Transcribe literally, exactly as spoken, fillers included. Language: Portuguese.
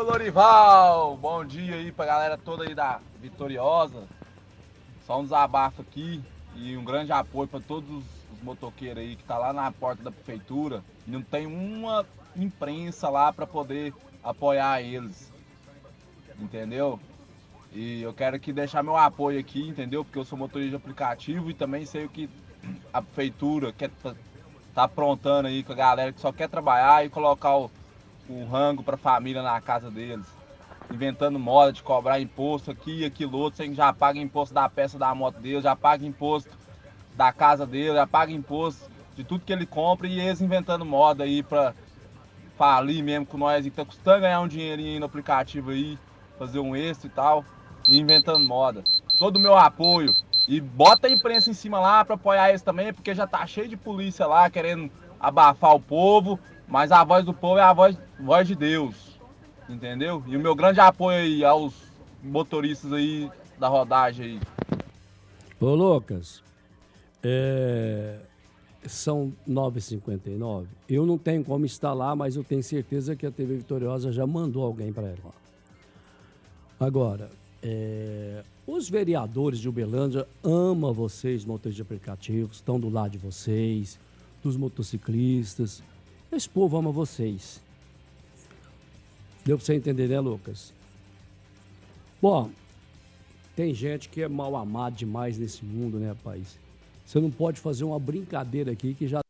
Lorival! Bom dia aí pra galera toda aí da Vitoriosa. Só um desabafo aqui e um grande apoio para todos os motoqueiros aí que tá lá na porta da prefeitura e não tem uma imprensa lá para poder apoiar eles, entendeu? E eu quero aqui deixar meu apoio aqui, entendeu? Porque eu sou motorista de aplicativo e também sei o que a prefeitura quer tá aprontando aí com a galera que só quer trabalhar e colocar o, o rango pra família na casa deles. Inventando moda de cobrar imposto aqui e aquilo outro, sem que já paga imposto da peça da moto dele, já paga imposto da casa dele, já paga imposto de tudo que ele compra e eles inventando moda aí pra falir mesmo com nós, que tá custando ganhar um dinheirinho aí no aplicativo aí, fazer um extra e tal, e inventando moda. Todo o meu apoio. E bota a imprensa em cima lá pra apoiar eles também, porque já tá cheio de polícia lá querendo abafar o povo, mas a voz do povo é a voz, voz de Deus, entendeu? E o meu grande apoio aí aos motoristas aí da rodagem aí. Ô, Lucas, é... são nove e cinquenta e nove. Eu não tenho como estar lá, mas eu tenho certeza que a T V Vitoriosa já mandou alguém para ela. Agora, é... os vereadores de Uberlândia amam vocês, motoristas de aplicativos, estão do lado de vocês, dos motociclistas. Esse povo ama vocês. Deu para você entender, né, Lucas? Bom, tem gente que é mal amado demais nesse mundo, né, rapaz? Você não pode fazer uma brincadeira aqui que já